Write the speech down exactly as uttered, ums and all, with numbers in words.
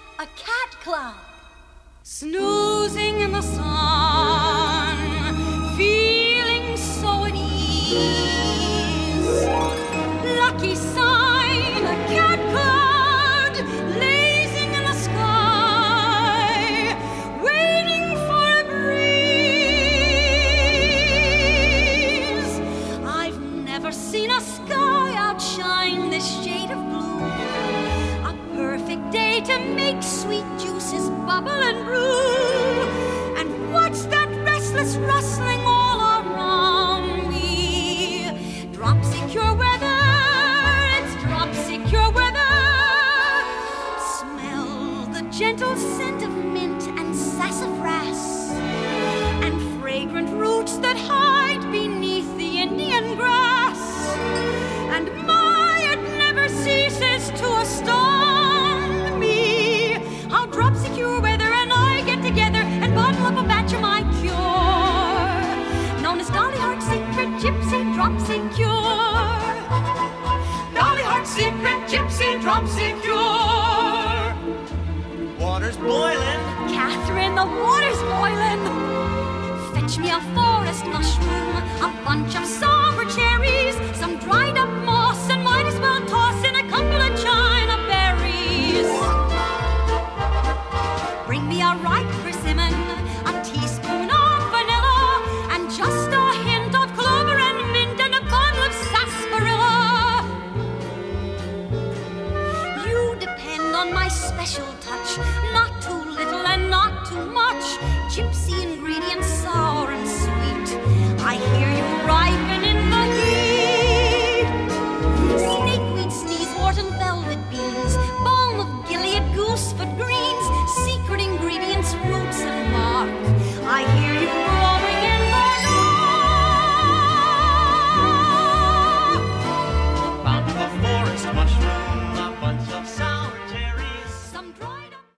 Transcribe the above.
a cat club. Snoozing in the sun, feeling so at ease. Lucky sign, a cat cloud, lazing in the sky, waiting for a breeze. I've never seen a sky outshine this shade of blue. A perfect day to make sweet juices bubble and brew. And what's that restless rustling all around me? Drop secure weather, it's drop secure weather. Smell the gentle scent of mint and sassafras, and fragrant roots that hide beneath the Indian grass. And my, it never ceases to astound me how drop secure weather and I get together and bottle up a batch of my cure, known as Dolly Hart's Secret Gypsy Drop Secure. Dolly Hart's Secret Gypsy Drop Secure. Water's boiling. Catherine, the water's boiling. Fetch me a forest mushroom, a bunch of sour cherries, some dried up moss, and might as well toss in a couple of china berries. Bring me a ripe persimmon, a teaspoon of vanilla, and just a hint of clover and mint, and a bottle of sarsaparilla. You depend on my special touch, not too little and not too much. Gypsy ingredients, sour and sweet. I hear you ripen in the heat. Snakeweed, sneezewort, and velvet beans, balm of Gilead, goosefoot green.